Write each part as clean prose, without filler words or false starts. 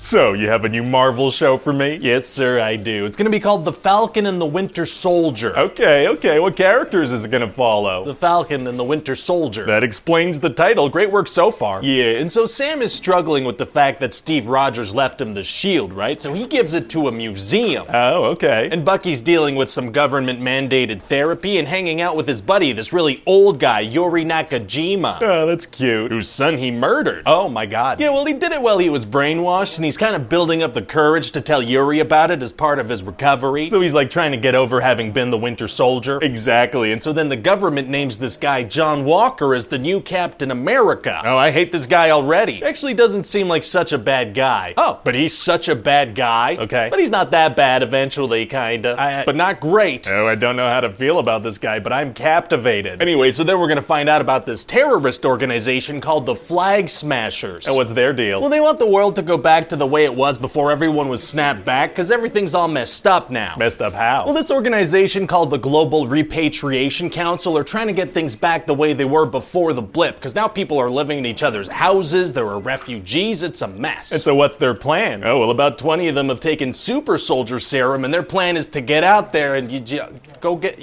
So, you have a new Marvel show for me? Yes, sir, I do. It's gonna be called The Falcon and the Winter Soldier. Okay, what characters is it gonna follow? The Falcon and the Winter Soldier. That explains the title. Great work so far. Yeah, and so Sam is struggling with the fact that Steve Rogers left him the shield, right? So he gives it to a museum. Oh, okay. And Bucky's dealing with some government-mandated therapy and hanging out with his buddy, this really old guy, Yuri Nakajima. Oh, that's cute. Whose son he murdered. Oh my god. Yeah, well, he did it while he was brainwashed, and he's kind of building up the courage to tell Yuri about it as part of his recovery. So he's like trying to get over having been the Winter Soldier? Exactly, and so then the government names this guy John Walker as the new Captain America. Oh, I hate this guy already. Actually doesn't seem like such a bad guy. Oh. But he's such a bad guy. Okay. But he's not that bad eventually, kinda. But not great. Oh, I don't know how to feel about this guy, but I'm captivated. Anyway, so then we're gonna find out about this terrorist organization called the Flag Smashers. And what's their deal? Well, they want the world to go back to the way it was before everyone was snapped back, because everything's all messed up now. Messed up how? Well, this organization called the Global Repatriation Council are trying to get things back the way they were before the blip, because now people are living in each other's houses, there are refugees, it's a mess. And so what's their plan? Oh, well, about 20 of them have taken super soldier serum, and their plan is to get out there and go get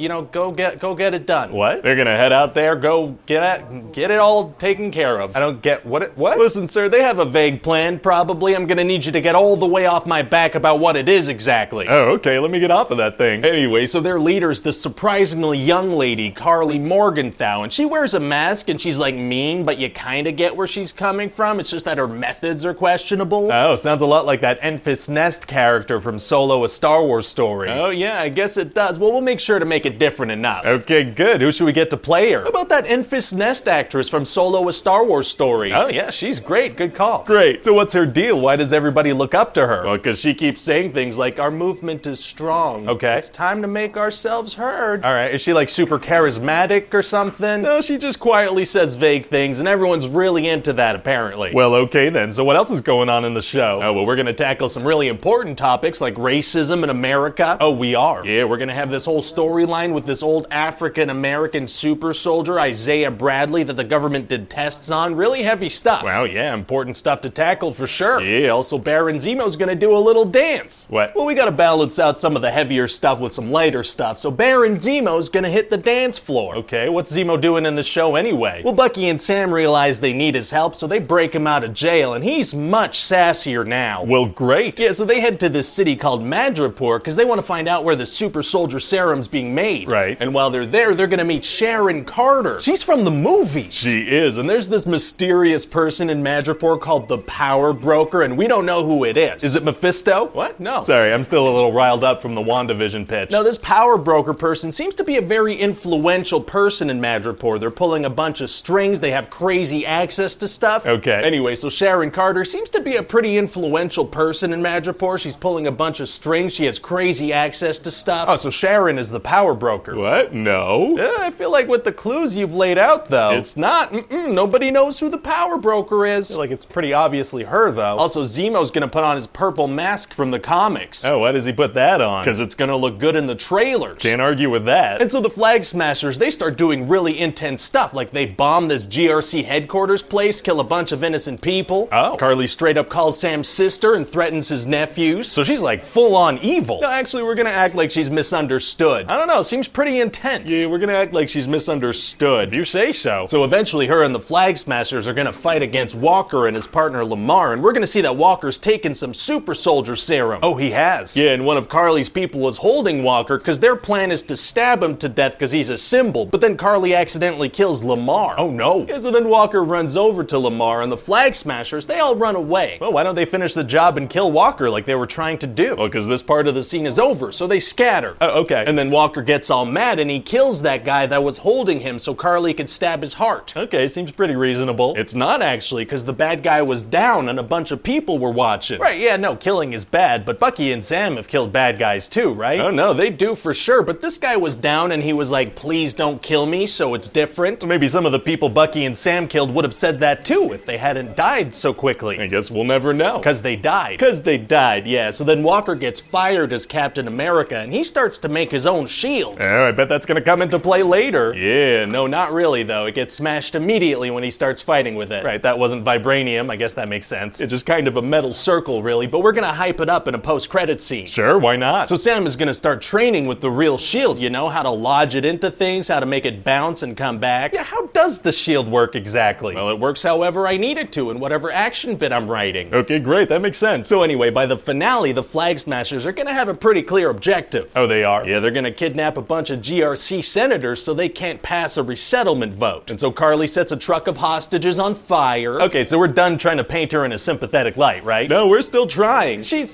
it done. What? They're gonna head out there, go get it all taken care of. I don't get what? Listen, sir, they have a vague plan, probably. I'm gonna need you to get all the way off my back about what it is exactly. Oh, okay, let me get off of that thing. Anyway, so their leader's this surprisingly young lady, Carly Morgenthau, and she wears a mask and she's like mean, but you kinda get where she's coming from. It's just that her methods are questionable. Oh, sounds a lot like that Enfys Nest character from Solo: A Star Wars Story. Oh yeah, I guess it does. Well, we'll make sure to make it different enough. Okay, good. Who should we get to play her? How about that Enfys Nest actress from Solo: A Star Wars Story? Oh yeah, she's great. Good call. Great. So what's her deal? Why does everybody look up to her? Well, because she keeps saying things like, our movement is strong. Okay. It's time to make ourselves heard. All right, is she like super charismatic or something? No, she just quietly says vague things, and everyone's really into that, apparently. Well, okay then. So what else is going on in the show? Oh, well, we're gonna tackle some really important topics like racism in America. Oh, we are? Yeah, we're gonna have this whole storyline with this old African-American super soldier, Isaiah Bradley, that the government did tests on. Really heavy stuff. Wow, yeah, important stuff to tackle for sure. Yeah, also Baron Zemo's gonna do a little dance. What? Well, we gotta balance out some of the heavier stuff with some lighter stuff, so Baron Zemo's gonna hit the dance floor. Okay, what's Zemo doing in the show anyway? Well, Bucky and Sam realize they need his help, so they break him out of jail, and he's much sassier now. Well, great. Yeah, so they head to this city called Madripoor because they want to find out where the super soldier serum's being made. Right. And while they're there, they're gonna meet Sharon Carter. She's from the movies. She is, And there's this mysterious person in Madripoor called the Power Broker, and we don't know who it is. Is it Mephisto? What? No. Sorry, I'm still a little riled up from the WandaVision pitch. Now, this Power Broker person seems to be a very influential person in Madripoor. They're pulling a bunch of strings, they have crazy access to stuff. Okay. Anyway, so Sharon Carter seems to be a pretty influential person in Madripoor. She's pulling a bunch of strings, she has crazy access to stuff. Oh, so Sharon is the Power Broker. What? No. I feel like with the clues you've laid out, though, It's not. Nobody knows who the Power Broker I is. feel like it's pretty obviously her, though. Also, Zemo's gonna put on his purple mask from the comics. Oh, why does he put that on? Because it's gonna look good in the trailers. Can't argue with that. And so the Flag Smashers, they start doing really intense stuff, like they bomb this GRC headquarters place, kill a bunch of innocent people. Oh. Carly straight up calls Sam's sister and threatens his nephews. So she's like full-on evil. No, actually, we're gonna act like she's misunderstood. I don't know, seems pretty intense. Yeah, we're gonna act like she's misunderstood. If you say so. So eventually her and the Flag Smashers are gonna fight against Walker and his partner Lamar, and we're gonna see that Walker's taken some super soldier serum. Oh, he has? Yeah, and one of Carly's people is holding Walker because their plan is to stab him to death because he's a symbol, but then Carly accidentally kills Lamar. Oh, no. Yeah, so then Walker runs over to Lamar, and the Flag Smashers, they all run away. Well, why don't they finish the job and kill Walker like they were trying to do? Well, because this part of the scene is over, so they scatter. Oh, okay. And then Walker gets all mad and he kills that guy that was holding him so Carly could stab his heart. Okay, seems pretty reasonable. It's not actually, because the bad guy was down and a bunch of people were watching. Right, yeah, no, killing is bad, but Bucky and Sam have killed bad guys too, right? Oh no, they do for sure, but this guy was down and he was like, please don't kill me, so it's different. Maybe some of the people Bucky and Sam killed would have said that too if they hadn't died so quickly. I guess we'll never know. Because they died. Because they died, yeah. So then Walker gets fired as Captain America and he starts to make his own shield. Oh, I bet that's gonna come into play later. Yeah, no, not really though. It gets smashed immediately when he starts fighting with it. Right, that wasn't vibranium. I guess that makes sense. It's just kind of a metal circle, really, but we're gonna hype it up in a post-credit scene. Sure, why not? So Sam is gonna start training with the real shield, you know, how to lodge it into things, how to make it bounce and come back. Yeah, how does the shield work exactly? Well, it works however I need it to in whatever action bit I'm writing. Okay, great, that makes sense. So anyway, by the finale, the Flag Smashers are gonna have a pretty clear objective. Oh, they are? Yeah, they're gonna kidnap a bunch of GRC senators so they can't pass a resettlement vote. And so Carly sets a truck of hostages on fire. Okay, so we're done trying to paint her in a sympathetic light, right? No, we're still trying. She's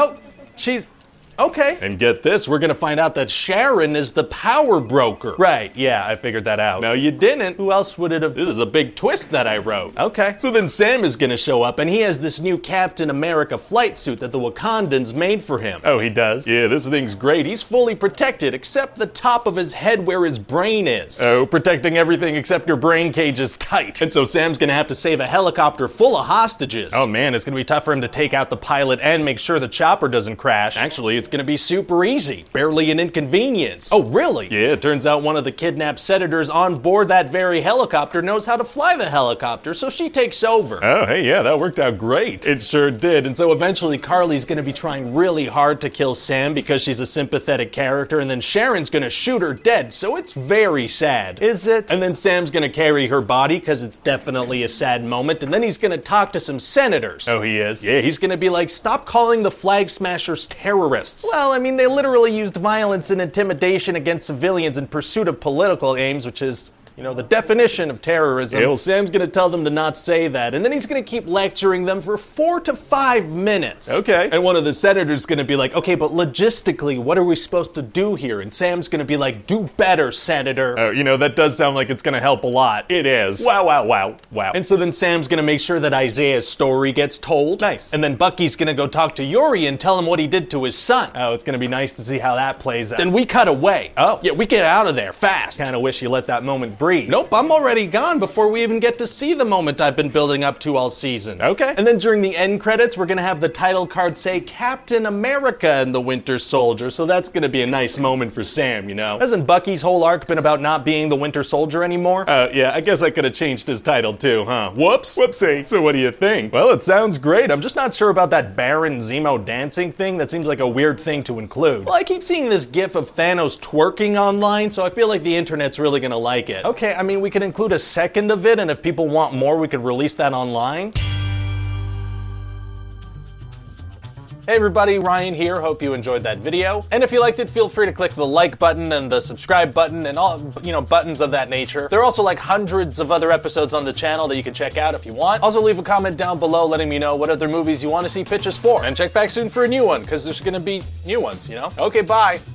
okay. And get this, we're gonna find out that Sharon is the power broker. Right, yeah, I figured that out. No, you didn't. Who else would it have? This is a big twist that I wrote. Okay. So then Sam is gonna show up, and he has this new Captain America flight suit that the Wakandans made for him. Oh, he does? Yeah, this thing's great. He's fully protected, except the top of his head where his brain is. Oh, protecting everything except your brain cage is tight. And so Sam's gonna have to save a helicopter full of hostages. Oh man, it's gonna be tough for him to take out the pilot and make sure the chopper doesn't crash. Actually, it's gonna be super easy. Barely an inconvenience. Oh, really? Yeah, it turns out one of the kidnapped senators on board that very helicopter knows how to fly the helicopter, so she takes over. Oh, hey, yeah, that worked out great. It sure did. And so eventually Carly's gonna be trying really hard to kill Sam because she's a sympathetic character, and then Sharon's gonna shoot her dead, so it's very sad. Is it? And then Sam's gonna carry her body because it's definitely a sad moment, and then he's gonna talk to some senators. Oh, he is? Yeah, he's gonna be like, stop calling the Flag Smashers terrorists. Well, I mean, they literally used violence and intimidation against civilians in pursuit of political aims, which is, you know, the definition of terrorism. Yeah, well, Sam's gonna tell them to not say that, and then he's gonna keep lecturing them for 4 to 5 minutes. Okay. And one of the senators gonna be like, okay, but logistically, what are we supposed to do here? And Sam's gonna be like, do better, Senator. Oh, you know, that does sound like it's gonna help a lot. It is. Wow, wow, wow, wow. And so then Sam's gonna make sure that Isaiah's story gets told. Nice. And then Bucky's gonna go talk to Yuri and tell him what he did to his son. Oh, it's gonna be nice to see how that plays out. Then we cut away. Oh. Yeah, we get out of there fast. Kinda wish you let that moment breathe. Nope, I'm already gone before we even get to see the moment I've been building up to all season. Okay. And then during the end credits, we're gonna have the title card say Captain America and the Winter Soldier, so that's gonna be a nice moment for Sam, you know? Hasn't Bucky's whole arc been about not being the Winter Soldier anymore? Yeah, I guess I could have changed his title too, huh? Whoops. Whoopsie. So what do you think? Well, it sounds great. I'm just not sure about that Baron Zemo dancing thing. That seems like a weird thing to include. Well, I keep seeing this gif of Thanos twerking online, so I feel like the internet's really gonna like it. Okay, I mean, we could include a second of it, and if people want more, we could release that online. Hey everybody, Ryan here. Hope you enjoyed that video. And if you liked it, feel free to click the like button and the subscribe button and all, buttons of that nature. There are also like hundreds of other episodes on the channel that you can check out if you want. Also leave a comment down below letting me know what other movies you want to see pitches for. And check back soon for a new one, because there's gonna be new ones, you know? Okay, bye.